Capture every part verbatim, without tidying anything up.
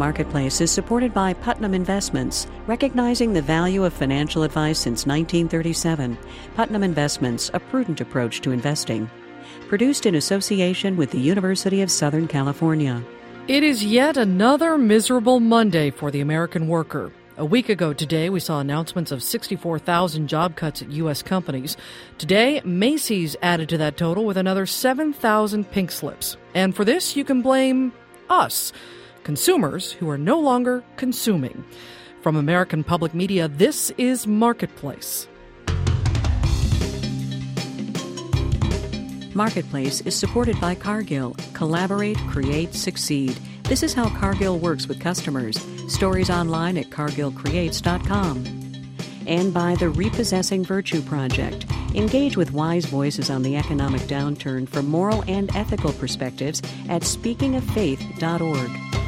Marketplace is supported by Putnam Investments, recognizing the value of financial advice since nineteen thirty-seven. Putnam Investments, a prudent approach to investing. Produced in association with the University of Southern California. It is yet another miserable Monday for the American worker. A week ago today, we saw announcements of sixty-four thousand job cuts at U S companies. Today, Macy's added to that total with another seven thousand pink slips. And for this, you can blame us, consumers who are no longer consuming. From American Public Media, this is Marketplace. Marketplace is supported by Cargill. Collaborate, create, succeed. This is how Cargill works with customers. Stories online at cargill creates dot com. And by the Repossessing Virtue Project. Engage with wise voices on the economic downturn from moral and ethical perspectives at speaking of faith dot org.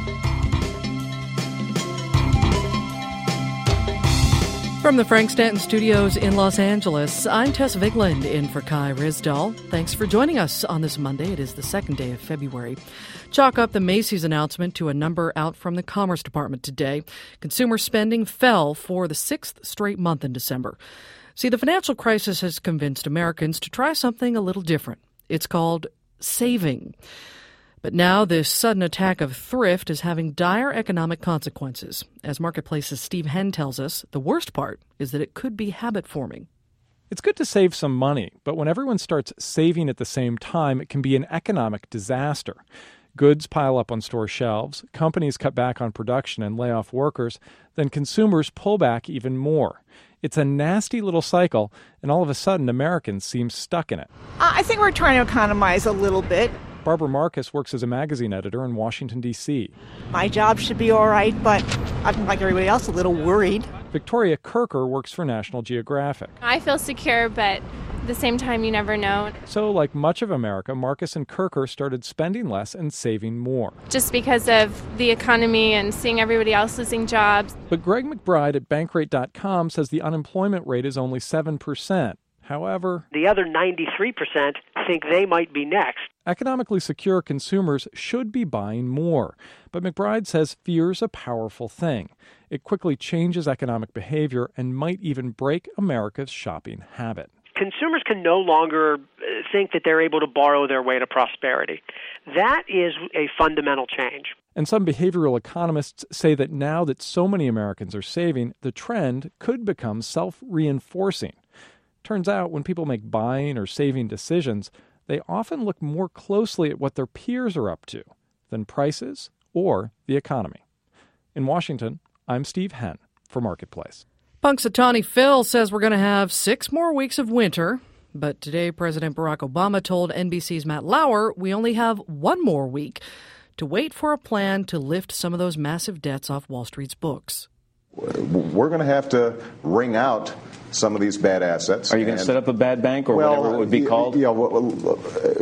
From the Frank Stanton Studios in Los Angeles, I'm Tess Vigland in for Kai Rizdal. Thanks for joining us on this Monday. It is the second day of February. Chalk up the Macy's announcement to a number out from the Commerce Department today. Consumer spending fell for the sixth straight month in December. See, the financial crisis has convinced Americans to try something a little different. It's called saving. But now this sudden attack of thrift is having dire economic consequences. As Marketplace's Steve Henn tells us, the worst part is that it could be habit-forming. It's good to save some money, but when everyone starts saving at the same time, it can be an economic disaster. Goods pile up on store shelves, companies cut back on production and lay off workers, then consumers pull back even more. It's a nasty little cycle, and all of a sudden Americans seem stuck in it. I think we're trying to economize a little bit. Barbara Marcus works as a magazine editor in Washington, D C My job should be all right, but I'm, like everybody else, a little worried. Victoria Kirker works for National Geographic. I feel secure, but at the same time, you never know. So, like much of America, Marcus and Kirker started spending less and saving more. Just because of the economy and seeing everybody else losing jobs. But Greg McBride at Bankrate dot com says the unemployment rate is only seven percent. However, the other ninety-three percent think they might be next. Economically secure consumers should be buying more. But McBride says fear's a powerful thing. It quickly changes economic behavior and might even break America's shopping habit. Consumers can no longer think that they're able to borrow their way to prosperity. That is a fundamental change. And some behavioral economists say that now that so many Americans are saving, the trend could become self-reinforcing. Turns out when people make buying or saving decisions, they often look more closely at what their peers are up to than prices or the economy. In Washington, I'm Steve Henn for Marketplace. Punxsutawney Phil says we're going to have six more weeks of winter. But today, President Barack Obama told N B C's Matt Lauer we only have one more week to wait for a plan to lift some of those massive debts off Wall Street's books. We're going to have to wring out some of these bad assets. Are you going to set up a bad bank or well, whatever it would be called? Yeah, well,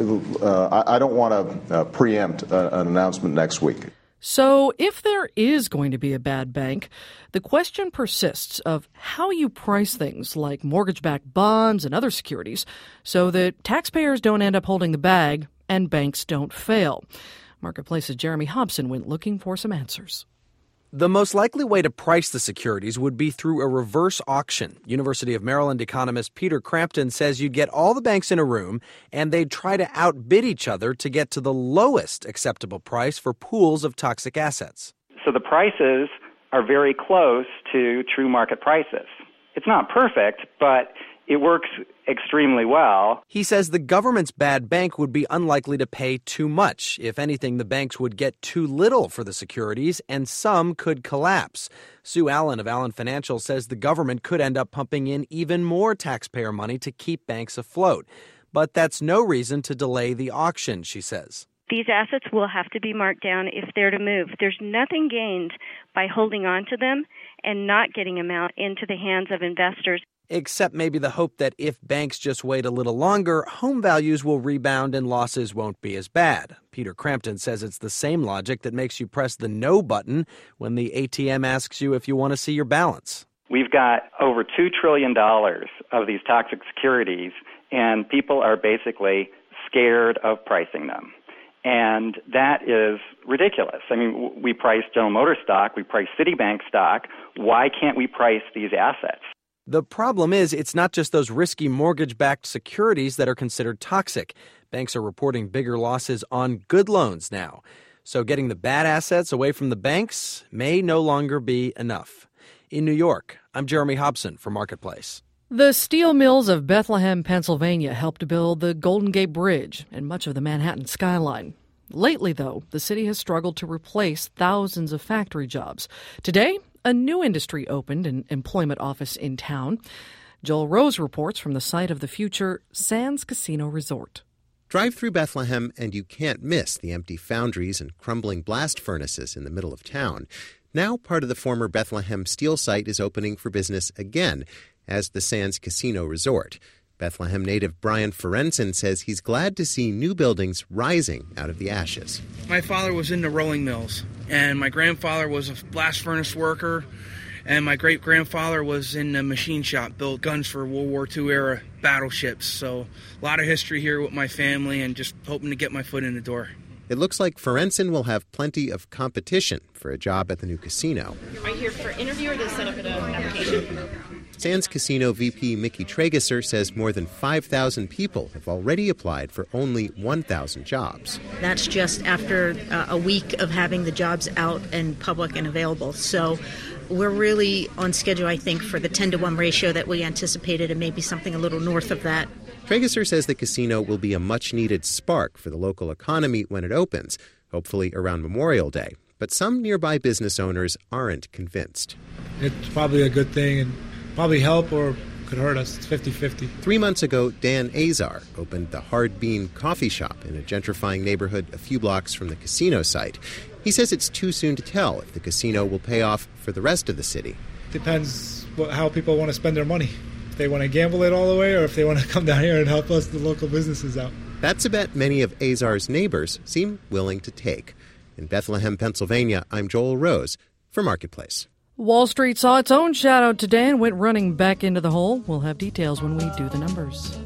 uh, I don't want to uh, preempt uh, an announcement next week. So if there is going to be a bad bank, the question persists of how you price things like mortgage-backed bonds and other securities so that taxpayers don't end up holding the bag and banks don't fail. Marketplace's Jeremy Hobson went looking for some answers. The most likely way to price the securities would be through a reverse auction. University of Maryland economist Peter Crampton says you'd get all the banks in a room and they'd try to outbid each other to get to the lowest acceptable price for pools of toxic assets. So the prices are very close to true market prices. It's not perfect, but it works extremely well. He says the government's bad bank would be unlikely to pay too much. If anything, the banks would get too little for the securities, and some could collapse. Sue Allen of Allen Financial says the government could end up pumping in even more taxpayer money to keep banks afloat. But that's no reason to delay the auction, she says. These assets will have to be marked down if they're to move. There's nothing gained by holding on to them and not getting them out into the hands of investors. Except maybe the hope that if banks just wait a little longer, home values will rebound and losses won't be as bad. Peter Crampton says it's the same logic that makes you press the no button when the A T M asks you if you want to see your balance. We've got over two trillion dollars of these toxic securities, and people are basically scared of pricing them. And that is ridiculous. I mean, we price General Motors stock, we price Citibank stock. Why can't we price these assets? The problem is it's not just those risky mortgage-backed securities that are considered toxic. Banks are reporting bigger losses on good loans now. So getting the bad assets away from the banks may no longer be enough. In New York, I'm Jeremy Hobson for Marketplace. The steel mills of Bethlehem, Pennsylvania helped build the Golden Gate Bridge and much of the Manhattan skyline. Lately, though, the city has struggled to replace thousands of factory jobs. Today, a new industry opened, an employment office in town. Joel Rose reports from the site of the future Sands Casino Resort. Drive through Bethlehem and you can't miss the empty foundries and crumbling blast furnaces in the middle of town. Now part of the former Bethlehem steel site is opening for business again as the Sands Casino Resort. Bethlehem native Brian Ferencin says he's glad to see new buildings rising out of the ashes. My father was in the rolling mills, and my grandfather was a blast furnace worker, and my great-grandfather was in the machine shop, built guns for World War Two era battleships. So a lot of history here with my family and just hoping to get my foot in the door. It looks like Ferencin will have plenty of competition for a job at the new casino. Are you here for interview or to set up an application? Sands Casino V P Mickey Trageser says more than five thousand people have already applied for only one thousand jobs. That's just after uh, a week of having the jobs out and public and available. So we're really on schedule, I think, for the ten to one ratio that we anticipated and maybe something a little north of that. Trageser says the casino will be a much-needed spark for the local economy when it opens, hopefully around Memorial Day. But some nearby business owners aren't convinced. It's probably a good thing and probably help or could hurt us. It's fifty-fifty. Three months ago, Dan Azar opened the Hard Bean Coffee Shop in a gentrifying neighborhood a few blocks from the casino site. He says it's too soon to tell if the casino will pay off for the rest of the city. Depends what, how people want to spend their money. If they want to gamble it all the way or if they want to come down here and help us, the local businesses, out. That's a bet many of Azar's neighbors seem willing to take. In Bethlehem, Pennsylvania, I'm Joel Rose for Marketplace. Wall Street saw its own shadow today and went running back into the hole. We'll have details when we do the numbers.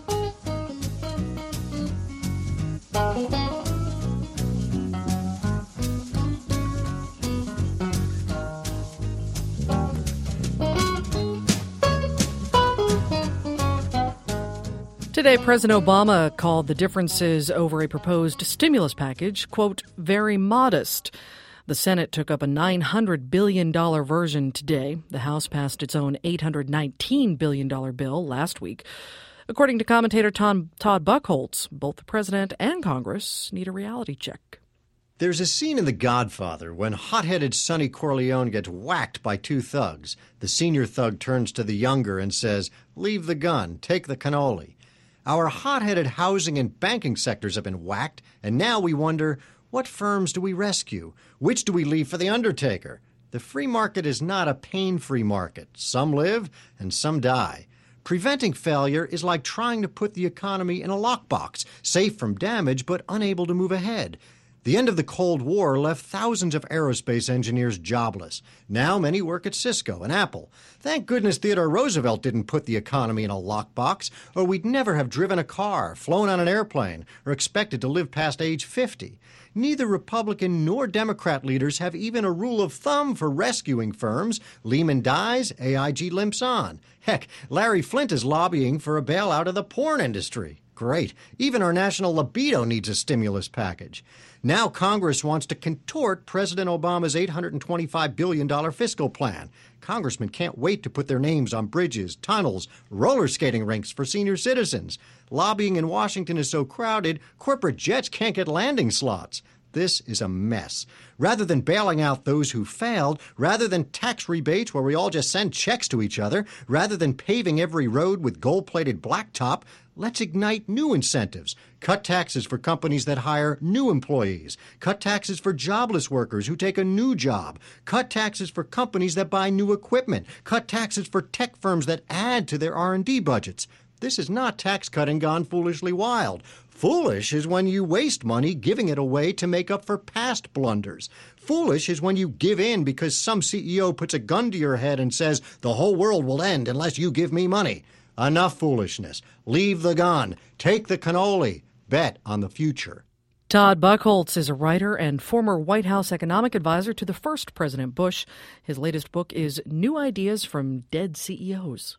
Today, President Obama called the differences over a proposed stimulus package, quote, very modest. The Senate took up a nine hundred billion dollars version today. The House passed its own eight hundred nineteen billion dollars bill last week. According to commentator Tom, Todd Buchholz, both the president and Congress need a reality check. There's a scene in The Godfather when hot-headed Sonny Corleone gets whacked by two thugs. The senior thug turns to the younger and says, "Leave the gun, take the cannoli." Our hot-headed housing and banking sectors have been whacked, and now we wonder, what firms do we rescue? Which do we leave for the undertaker? The free market is not a pain-free market. Some live and some die. Preventing failure is like trying to put the economy in a lockbox, safe from damage but unable to move ahead. The end of the Cold War left thousands of aerospace engineers jobless. Now many work at Cisco and Apple. Thank goodness Theodore Roosevelt didn't put the economy in a lockbox, or we'd never have driven a car, flown on an airplane, or expected to live past age fifty. Neither Republican nor Democrat leaders have even a rule of thumb for rescuing firms. Lehman dies, A I G limps on. Heck, Larry Flint is lobbying for a bailout of the porn industry. Great. Even our national libido needs a stimulus package. Now Congress wants to contort President Obama's eight hundred twenty-five billion dollars fiscal plan. Congressmen can't wait to put their names on bridges, tunnels, roller skating rinks for senior citizens. Lobbying in Washington is so crowded, corporate jets can't get landing slots. This is a mess. Rather than bailing out those who failed, rather than tax rebates where we all just send checks to each other, rather than paving every road with gold-plated blacktop, let's ignite new incentives. Cut taxes for companies that hire new employees. Cut taxes for jobless workers who take a new job. Cut taxes for companies that buy new equipment. Cut taxes for tech firms that add to their R and D budgets. This is not tax cutting gone foolishly wild. Foolish is when you waste money giving it away to make up for past blunders. Foolish is when you give in because some C E O puts a gun to your head and says, the whole world will end unless you give me money. Enough foolishness. Leave the gun. Take the cannoli. Bet on the future. Todd Buchholz is a writer and former White House economic advisor to the first President Bush. His latest book is New Ideas from Dead C E Os.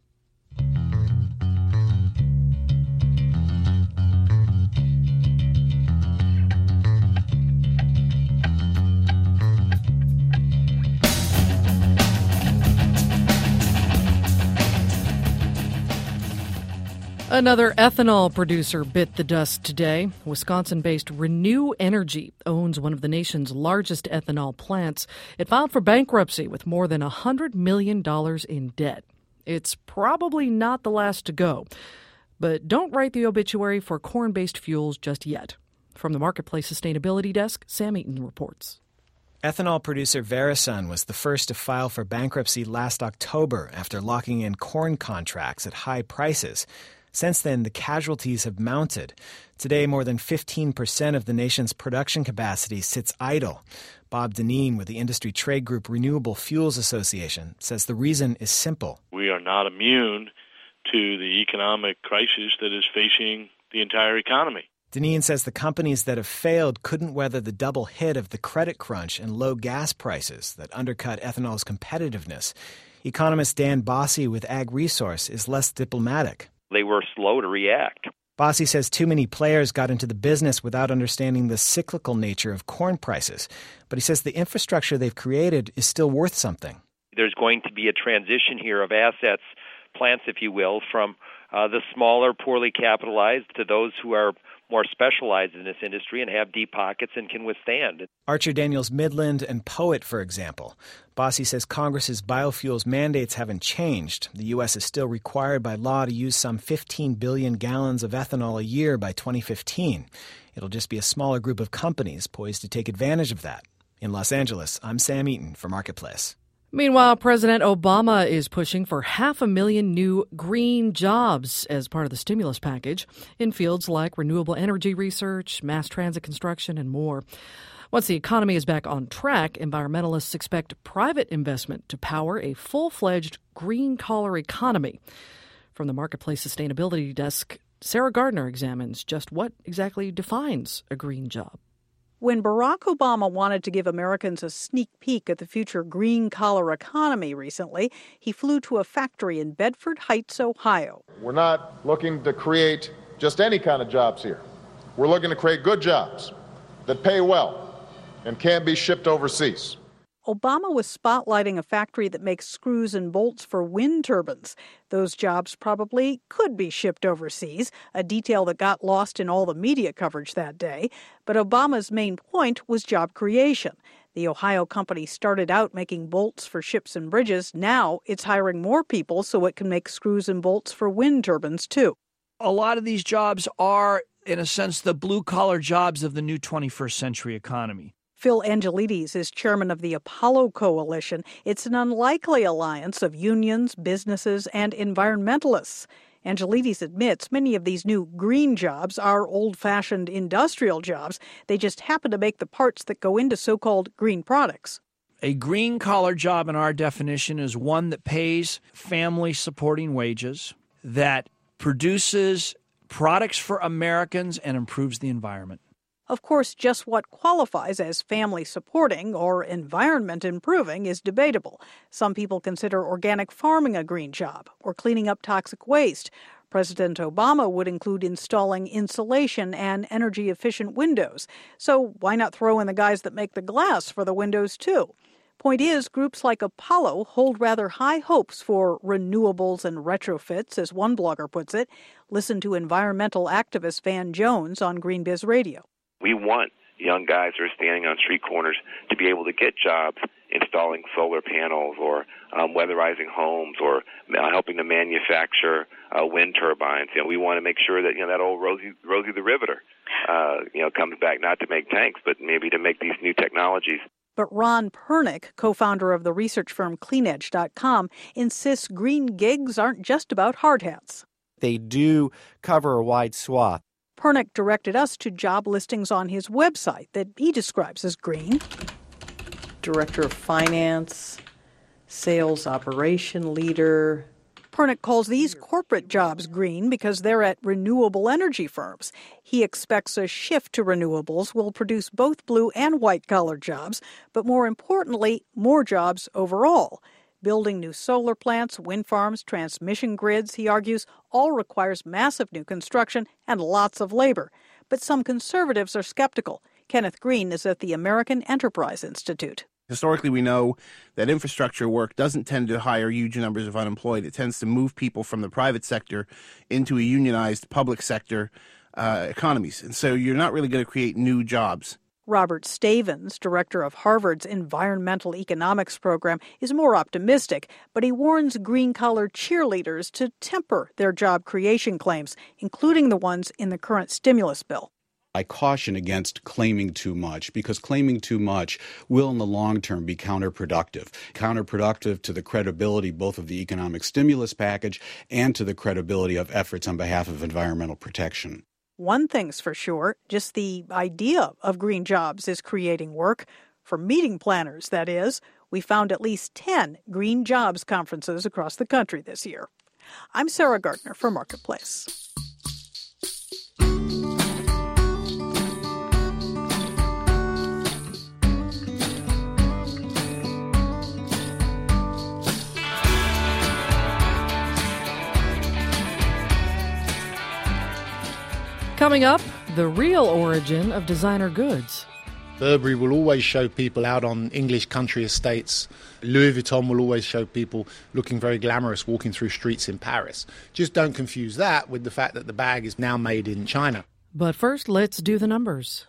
Another ethanol producer bit the dust today. Wisconsin-based Renew Energy owns one of the nation's largest ethanol plants. It filed for bankruptcy with more than one hundred million dollars in debt. It's probably not the last to go. But don't write the obituary for corn-based fuels just yet. From the Marketplace Sustainability Desk, Sam Eaton reports. Ethanol producer Verisun was the first to file for bankruptcy last October after locking in corn contracts at high prices. Since then, the casualties have mounted. Today, more than fifteen percent of the nation's production capacity sits idle. Bob Dineen with the industry trade group Renewable Fuels Association says the reason is simple. We are not immune to the economic crisis that is facing the entire economy. Dineen says the companies that have failed couldn't weather the double hit of the credit crunch and low gas prices that undercut ethanol's competitiveness. Economist Dan Bossie with Ag Resource is less diplomatic. They were slow to react. Bossie says too many players got into the business without understanding the cyclical nature of corn prices. But he says the infrastructure they've created is still worth something. There's going to be a transition here of assets, plants, if you will, from uh, the smaller, poorly capitalized to those who are more specialized in this industry and have deep pockets and can withstand. Archer Daniels Midland and Poet, for example. Bossie says Congress's biofuels mandates haven't changed. The U S is still required by law to use some fifteen billion gallons of ethanol a year by twenty fifteen. It'll just be a smaller group of companies poised to take advantage of that. In Los Angeles, I'm Sam Eaton for Marketplace. Meanwhile, President Obama is pushing for half a million new green jobs as part of the stimulus package in fields like renewable energy research, mass transit construction, and more. Once the economy is back on track, environmentalists expect private investment to power a full-fledged green-collar economy. From the Marketplace Sustainability Desk, Sarah Gardner examines just what exactly defines a green job. When Barack Obama wanted to give Americans a sneak peek at the future green-collar economy recently, he flew to a factory in Bedford Heights, Ohio. We're not looking to create just any kind of jobs here. We're looking to create good jobs that pay well and can be shipped overseas. Obama was spotlighting a factory that makes screws and bolts for wind turbines. Those jobs probably could be shipped overseas, a detail that got lost in all the media coverage that day. But Obama's main point was job creation. The Ohio company started out making bolts for ships and bridges. Now it's hiring more people so it can make screws and bolts for wind turbines, too. A lot of these jobs are, in a sense, the blue-collar jobs of the new twenty-first century economy. Phil Angelides is chairman of the Apollo Coalition. It's an unlikely alliance of unions, businesses, and environmentalists. Angelides admits many of these new green jobs are old-fashioned industrial jobs. They just happen to make the parts that go into so-called green products. A green-collar job in our definition is one that pays family-supporting wages, that produces products for Americans, and improves the environment. Of course, just what qualifies as family supporting or environment improving is debatable. Some people consider organic farming a green job or cleaning up toxic waste. President Obama would include installing insulation and energy-efficient windows. So why not throw in the guys that make the glass for the windows, too? Point is, groups like Apollo hold rather high hopes for renewables and retrofits, as one blogger puts it. Listen to environmental activist Van Jones on Green Biz Radio. We want young guys who are standing on street corners to be able to get jobs installing solar panels or um, weatherizing homes or uh, helping to manufacture uh, wind turbines. You know, we want to make sure that, you know, that old Rosie, Rosie the Riveter, uh, you know, comes back not to make tanks, but maybe to make these new technologies. But Ron Pernick, co-founder of the research firm Clean Edge dot com, insists green gigs aren't just about hard hats. They do cover a wide swath. Pernick directed us to job listings on his website that he describes as green. Director of Finance, Sales Operation Leader. Pernick calls these corporate jobs green because they're at renewable energy firms. He expects a shift to renewables will produce both blue and white-collar jobs, but more importantly, more jobs overall. Building new solar plants, wind farms, transmission grids, he argues, all requires massive new construction and lots of labor. But some conservatives are skeptical. Kenneth Green is at the American Enterprise Institute. Historically, we know that infrastructure work doesn't tend to hire huge numbers of unemployed. It tends to move people from the private sector into a unionized public sector uh, economies. And so you're not really going to create new jobs. Robert Stavins, director of Harvard's Environmental Economics program, is more optimistic, but he warns green-collar cheerleaders to temper their job creation claims, including the ones in the current stimulus bill. I caution against claiming too much, because claiming too much will in the long term be counterproductive. Counterproductive to the credibility both of the economic stimulus package and to the credibility of efforts on behalf of environmental protection. One thing's for sure, just the idea of green jobs is creating work. For meeting planners, that is. We found at least ten green jobs conferences across the country this year. I'm Sarah Gardner for Marketplace. Coming up, the real origin of designer goods. Burberry will always show people out on English country estates. Louis Vuitton will always show people looking very glamorous walking through streets in Paris. Just don't confuse that with the fact that the bag is now made in China. But first, let's do the numbers.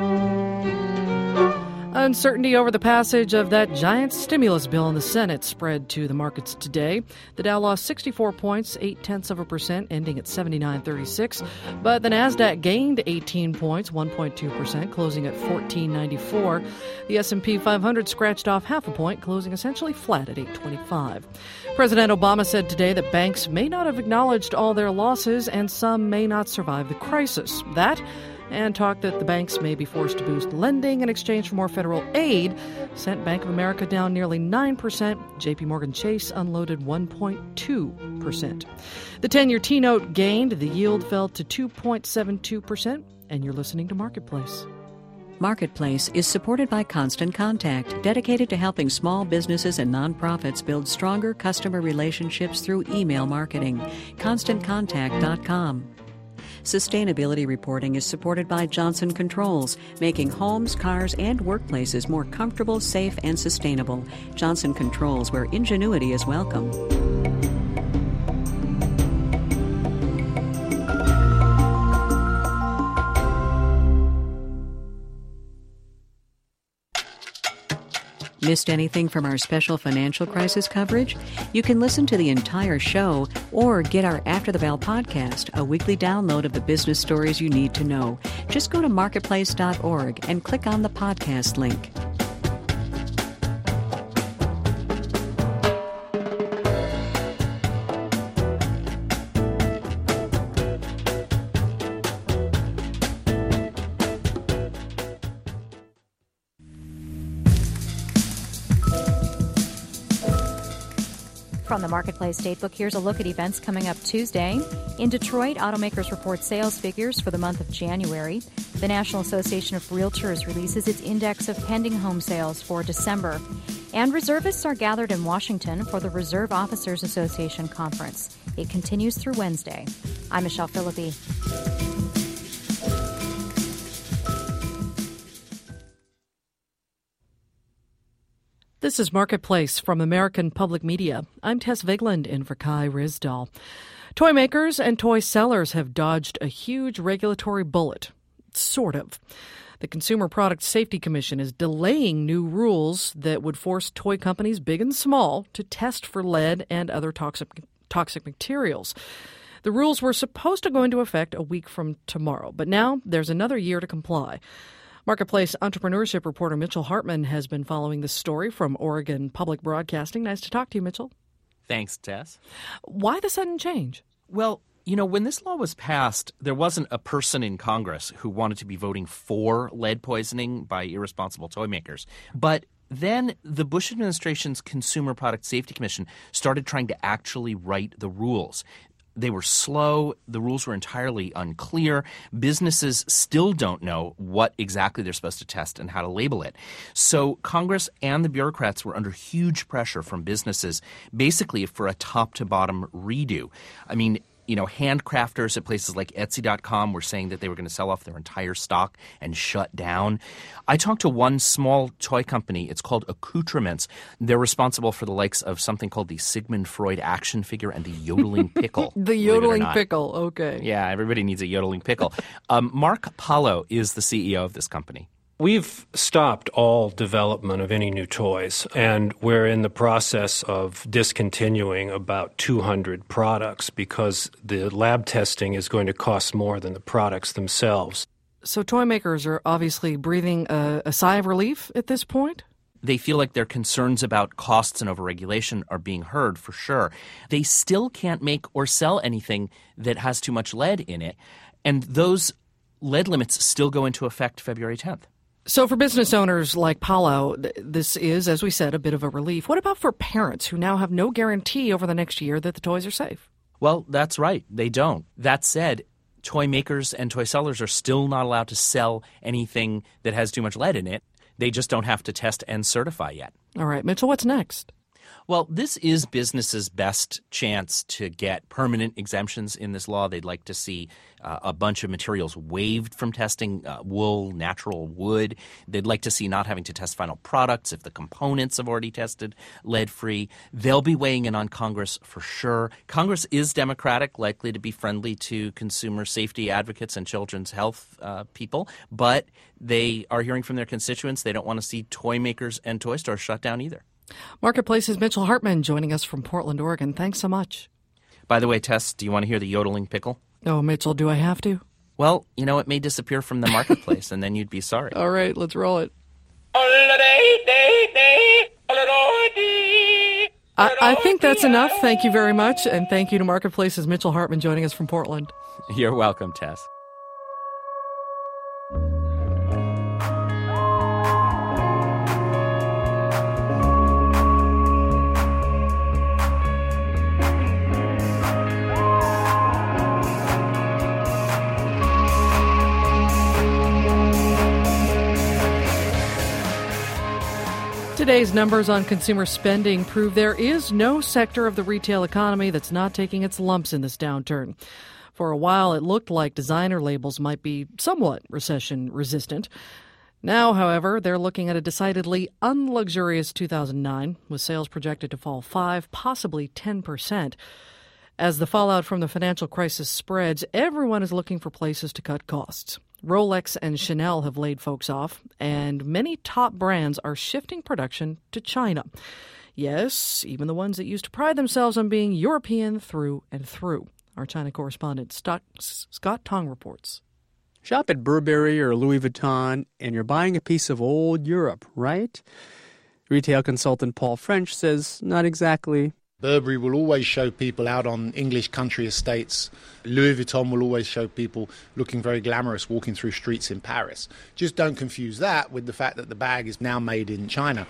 Uncertainty over the passage of that giant stimulus bill in the Senate spread to the markets today. The Dow lost sixty-four points, eight-tenths of a percent, ending at seventy-nine thirty-six. But the Nasdaq gained eighteen points, one point two percent, closing at fourteen ninety-four. The S and P five hundred scratched off half a point, closing essentially flat at eight twenty-five. President Obama said today that banks may not have acknowledged all their losses and some may not survive the crisis. That and talked that the banks may be forced to boost lending in exchange for more federal aid sent Bank of America down nearly nine percent. J P Morgan Chase unloaded one point two percent. The ten-year T-note gained. The yield fell to two point seven two percent. And you're listening to Marketplace. Marketplace is supported by Constant Contact, dedicated to helping small businesses and nonprofits build stronger customer relationships through email marketing. constant contact dot com. Sustainability reporting is supported by Johnson Controls, making homes, cars, and workplaces more comfortable, safe, and sustainable. Johnson Controls, where ingenuity is welcome. Missed anything from our special financial crisis coverage? You can listen to the entire show or get our After the Bell podcast, a weekly download of the business stories you need to know. Just go to marketplace dot org and click on the podcast link. From the Marketplace Datebook, here's a look at events coming up Tuesday. In Detroit, automakers report sales figures for the month of January. The National Association of Realtors releases its index of pending home sales for December. And reservists are gathered in Washington for the Reserve Officers Association Conference. It continues through Wednesday. I'm Michelle Philippi. This is Marketplace from American Public Media. I'm Tess Vigland in for Kai Risdahl. Toy makers and toy sellers have dodged a huge regulatory bullet. Sort of. The Consumer Product Safety Commission is delaying new rules that would force toy companies, big and small, to test for lead and other toxic, toxic materials. The rules were supposed to go into effect a week from tomorrow, but now there's another year to comply. Marketplace entrepreneurship reporter Mitchell Hartman has been following this story from Oregon Public Broadcasting. Nice to talk to you, Mitchell. Thanks, Tess. Why the sudden change? Well, you know, when this law was passed, there wasn't a person in Congress who wanted to be voting for lead poisoning by irresponsible toy makers. But Then the Bush administration's Consumer Product Safety Commission started trying to actually write the rules. They were slow. The rules were entirely unclear. Businesses still don't know what exactly they're supposed to test and how to label it. So Congress and the bureaucrats were under huge pressure from businesses, basically for a top-to-bottom redo. I mean, you know, handcrafters at places like Etsy dot com were saying that they were going to sell off their entire stock and shut down. I talked to one small toy company. It's called Accoutrements. They're responsible for the likes of something called the Sigmund Freud action figure and the yodeling pickle. The yodeling pickle, okay. Yeah, everybody needs a yodeling pickle. um, Mark Paulo is the C E O of this company. We've stopped all development of any new toys, and we're in the process of discontinuing about two hundred products because the lab testing is going to cost more than the products themselves. So toy makers are obviously breathing a, a sigh of relief at this point? They feel like their concerns about costs and overregulation are being heard for sure. They still can't make or sell anything that has too much lead in it, and those lead limits still go into effect February tenth. So for business owners like Paulo, this is, as we said, a bit of a relief. What about for parents who now have no guarantee over the next year that the toys are safe? Well, that's right. They don't. That said, toy makers and toy sellers are still not allowed to sell anything that has too much lead in it. They just don't have to test and certify yet. All right, Mitchell, what's next? Well, this is businesses' best chance to get permanent exemptions in this law. They'd like to see uh, a bunch of materials waived from testing, uh, wool, natural wood. They'd like to see not having to test final products if the components have already tested lead-free. They'll be weighing in on Congress for sure. Congress is Democratic, likely to be friendly to consumer safety advocates and children's health uh, people, but they are hearing from their constituents. They don't want to see toy makers and toy stores shut down either. Marketplace's Mitchell Hartman joining us from Portland, Oregon. Thanks so much. By the way, Tess, do you want to hear the yodeling pickle? Oh, Mitchell, do I have to? Well, you know, it may disappear from the marketplace, and then you'd be sorry. All right, let's roll it. I, I think that's enough. Thank you very much, and thank you to Marketplace's Mitchell Hartman joining us from Portland. You're welcome, Tess. Today's numbers on consumer spending prove there is no sector of the retail economy that's not taking its lumps in this downturn. For a while, it looked like designer labels might be somewhat recession-resistant. Now, however, they're looking at a decidedly unluxurious two thousand nine, with sales projected to fall five, possibly ten percent. As the fallout from the financial crisis spreads, everyone is looking for places to cut costs. Rolex and Chanel have laid folks off, and many top brands are shifting production to China. Yes, even the ones that used to pride themselves on being European through and through. Our China correspondent Scott Tong reports. Shop at Burberry or Louis Vuitton, and you're buying a piece of old Europe, right? Retail consultant Paul French says not exactly. Burberry will always show people out on English country estates. Louis Vuitton will always show people looking very glamorous walking through streets in Paris. Just don't confuse that with the fact that the bag is now made in China.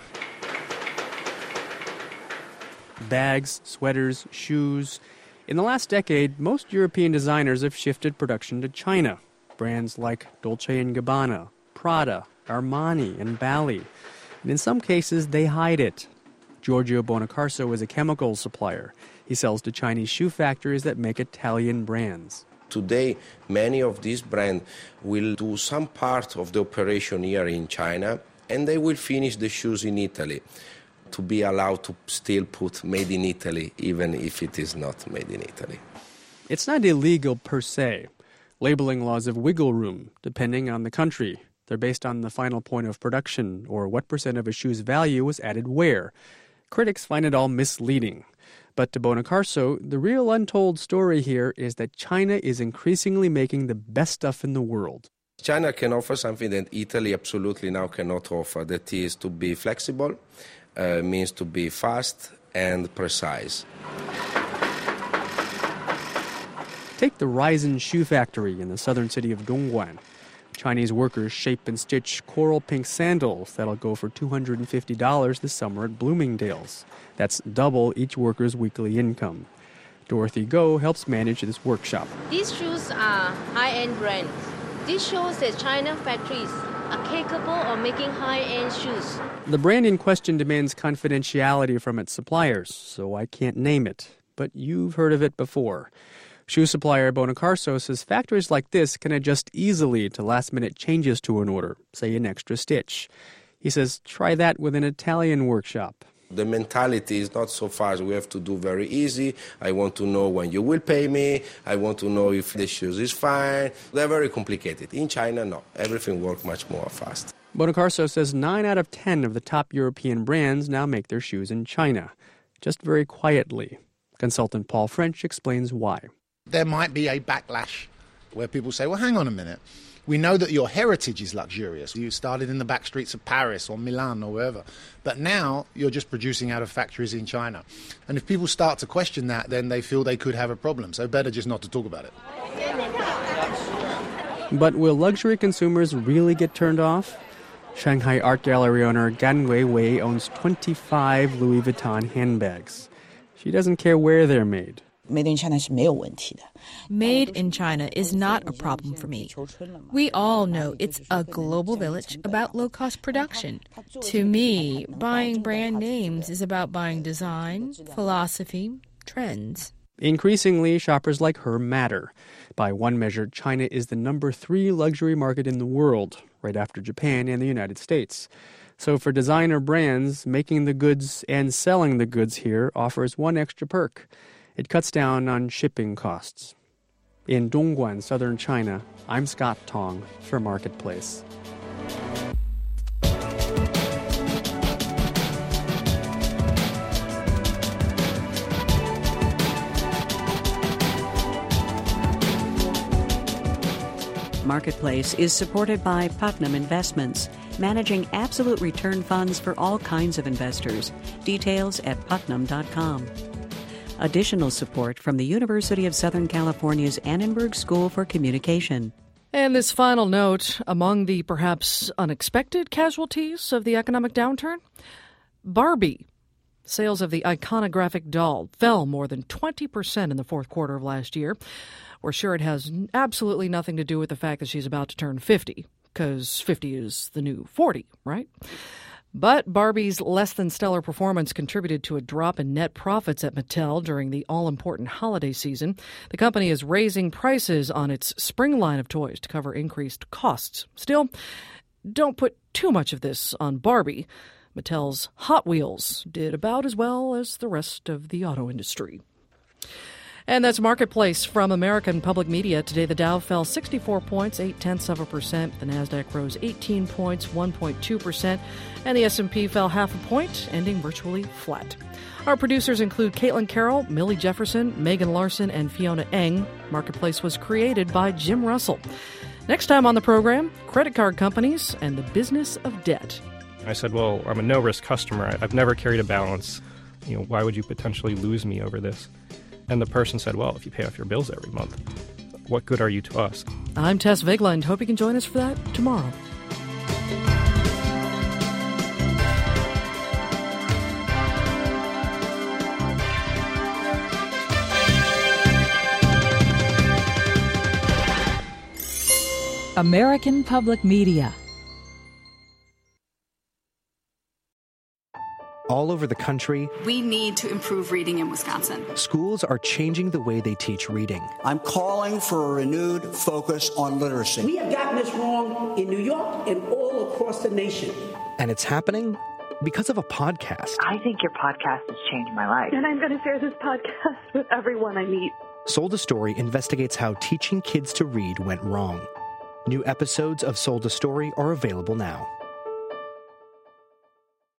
Bags, sweaters, shoes. In the last decade, most European designers have shifted production to China. Brands like Dolce and Gabbana, Prada, Armani, and Bally. And in some cases, they hide it. Giorgio Bonacarso is a chemical supplier. He sells to Chinese shoe factories that make Italian brands. Today, many of these brands will do some part of the operation here in China, and they will finish the shoes in Italy to be allowed to still put made in Italy, even if it is not made in Italy. It's not illegal per se. Labeling laws have wiggle room, depending on the country. They're based on the final point of production, or what percent of a shoe's value was added where. Critics find it all misleading. But to Bonacarso, the real untold story here is that China is increasingly making the best stuff in the world. China can offer something that Italy absolutely now cannot offer, that is to be flexible, uh, means to be fast and precise. Take the Ryzen shoe factory in the southern city of Dongguan. Chinese workers shape and stitch coral pink sandals that'll go for two hundred fifty dollars this summer at Bloomingdale's. That's double each worker's weekly income. Dorothy Go helps manage this workshop. These shoes are high-end brands. This shows that China factories are capable of making high-end shoes. The brand in question demands confidentiality from its suppliers, so I can't name it. But you've heard of it before. Shoe supplier Bonacarso says factories like this can adjust easily to last-minute changes to an order, say an extra stitch. He says try that with an Italian workshop. The mentality is not so far as we have to do very easy. I want to know when you will pay me. I want to know if the shoes is fine. They're very complicated. In China, no. Everything works much more fast. Bonacarso says nine out of ten of the top European brands now make their shoes in China, just very quietly. Consultant Paul French explains why. There might be a backlash where people say, well, hang on a minute. We know that your heritage is luxurious. You started in the back streets of Paris or Milan or wherever. But now you're just producing out of factories in China. And if people start to question that, then they feel they could have a problem. So better just not to talk about it. But will luxury consumers really get turned off? Shanghai art gallery owner Gan Weiwei owns twenty-five Louis Vuitton handbags. She doesn't care where they're made. Made in China is 没有问题的. Made in China is not a problem for me. We all know it's a global village about low-cost production. To me, buying brand names is about buying design, philosophy, trends. Increasingly, shoppers like her matter. By one measure, China is the number three luxury market in the world, right after Japan and the United States. So for designer brands, making the goods and selling the goods here offers one extra perk. It cuts down on shipping costs. In Dongguan, southern China, I'm Scott Tong for Marketplace. Marketplace is supported by Putnam Investments, managing absolute return funds for all kinds of investors. Details at putnam dot com. Additional support from the University of Southern California's Annenberg School for Communication. And this final note, among the perhaps unexpected casualties of the economic downturn, Barbie. Sales of the iconographic doll fell more than twenty percent in the fourth quarter of last year. We're sure it has absolutely nothing to do with the fact that she's about to turn fifty, because fifty is the new forty, right? But Barbie's less-than-stellar performance contributed to a drop in net profits at Mattel during the all-important holiday season. The company is raising prices on its spring line of toys to cover increased costs. Still, don't put too much of this on Barbie. Mattel's Hot Wheels did about as well as the rest of the auto industry. And that's Marketplace from American Public Media. Today, the Dow fell sixty-four points, eight tenths of a percent. The Nasdaq rose eighteen points, one point two percent. And the S and P fell half a point, ending virtually flat. Our producers include Caitlin Carroll, Millie Jefferson, Megan Larson, and Fiona Eng. Marketplace was created by Jim Russell. Next time on the program, credit card companies and the business of debt. I said, well, I'm a no-risk customer. I've never carried a balance. You know, why would you potentially lose me over this? And the person said, well, if you pay off your bills every month, what good are you to us? I'm Tess Vigland. Hope you can join us for that tomorrow. American Public Media. All over the country, we need to improve reading in Wisconsin. Schools are changing the way they teach reading. I'm calling for a renewed focus on literacy. We have gotten this wrong in New York and all across the nation. And it's happening because of a podcast. I think your podcast has changed my life. And I'm going to share this podcast with everyone I meet. Sold a Story investigates how teaching kids to read went wrong. New episodes of Sold a Story are available now.